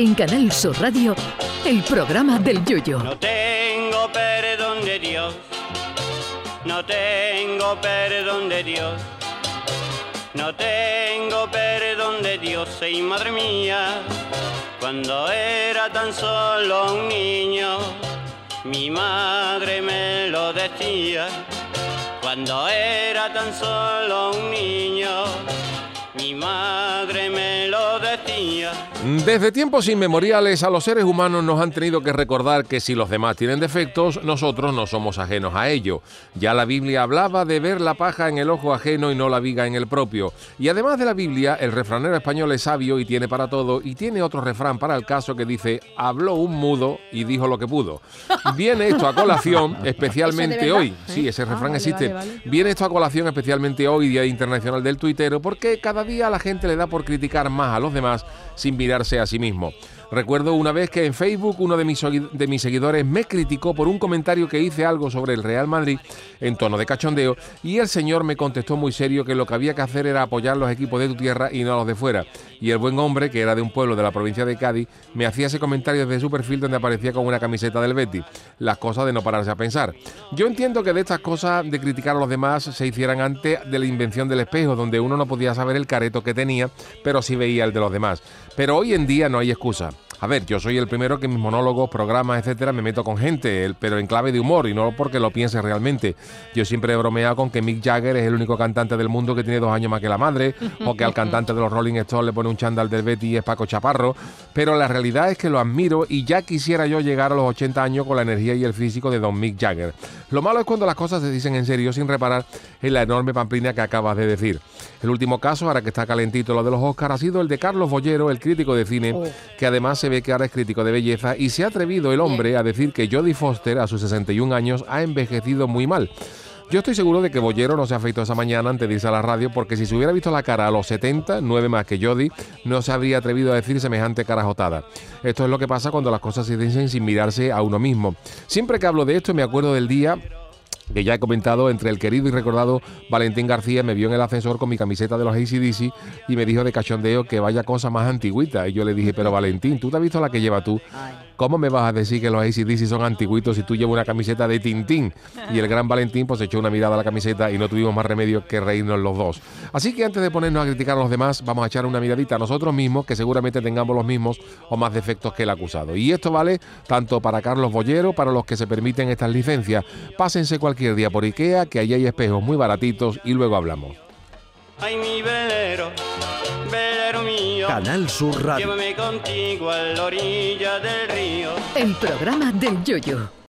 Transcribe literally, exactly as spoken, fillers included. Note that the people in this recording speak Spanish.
En Canal Sur Radio, el programa del Yoyo. No tengo perdón de Dios, no tengo perdón de Dios, no tengo perdón de Dios, y madre mía, cuando era tan solo un niño, mi madre me lo decía, cuando era tan solo un niño, mi madre me lo decía. Desde tiempos inmemoriales a los seres humanos nos han tenido que recordar que si los demás tienen defectos, nosotros no somos ajenos a ello. Ya la Biblia hablaba de ver la paja en el ojo ajeno y no la viga en el propio. Y además de la Biblia, el refranero español es sabio y tiene para todo, y tiene otro refrán para el caso que dice: habló un mudo y dijo lo que pudo. Viene esto a colación especialmente hoy. ¿Eh? Sí, ese refrán ah, vale, existe. Vale, vale. Viene esto a colación especialmente hoy, Día Internacional del Tuitero, porque cada día a la gente le da por criticar más a los demás sin mirarse a sí mismo. Recuerdo una vez que en Facebook uno de mis, de mis seguidores me criticó por un comentario que hice algo sobre el Real Madrid en tono de cachondeo, y el señor me contestó muy serio que lo que había que hacer era apoyar los equipos de tu tierra y no los de fuera. Y el buen hombre, que era de un pueblo de la provincia de Cádiz, me hacía ese comentario desde su perfil donde aparecía con una camiseta del Betis. Las cosas de no pararse a pensar. Yo entiendo que de estas cosas de criticar a los demás se hicieran antes de la invención del espejo, donde uno no podía saber el careto que tenía, pero sí veía el de los demás. Pero hoy en día no hay excusa. A ver, yo soy el primero que en mis monólogos, programas, etcétera, me meto con gente, pero en clave de humor y no porque lo piense realmente. Yo siempre he bromeado con que Mick Jagger es el único cantante del mundo que tiene dos años más que la madre, o que al cantante de los Rolling Stones le pone un chándal del Betis y es Paco Chaparro, pero la realidad es que lo admiro y ya quisiera yo llegar a los ochenta años con la energía y el físico de don Mick Jagger. Lo malo es cuando las cosas se dicen en serio sin reparar en la enorme pamplina que acabas de decir. El último caso, ahora que está calentito lo de los Oscars, ha sido el de Carlos Bollero, el crítico de cine, oh. que además se ve que ahora es crítico de belleza, y se ha atrevido el hombre a decir que Jodie Foster, a sus sesenta y un años, ha envejecido muy mal. Yo estoy seguro de que Bollero no se afeitó esa mañana antes de irse a la radio, porque si se hubiera visto la cara a los setenta, nueve más que Jodie, no se habría atrevido a decir semejante carajotada. Esto es lo que pasa cuando las cosas se dicen sin mirarse a uno mismo. Siempre que hablo de esto me acuerdo del día que ya he comentado, entre el querido y recordado Valentín García me vio en el ascensor con mi camiseta de los A C D C y me dijo de cachondeo que vaya cosa más antigüita. Y yo le dije, pero Valentín, ¿tú te has visto la que lleva tú? ¿Cómo me vas a decir que los A C D C son antiguitos si tú llevas una camiseta de Tintín? Y el gran Valentín pues echó una mirada a la camiseta y no tuvimos más remedio que reírnos los dos. Así que antes de ponernos a criticar a los demás, vamos a echar una miradita a nosotros mismos, que seguramente tengamos los mismos o más defectos que el acusado. Y esto vale tanto para Carlos Bollero, para los que se permiten estas licencias. Pásense cualquier día por Ikea, que allí hay espejos muy baratitos, y luego hablamos. Ay, mi velero, velero mío, Canal Sur Radio. Llévame contigo a la orilla del río. El programa del Yoyo.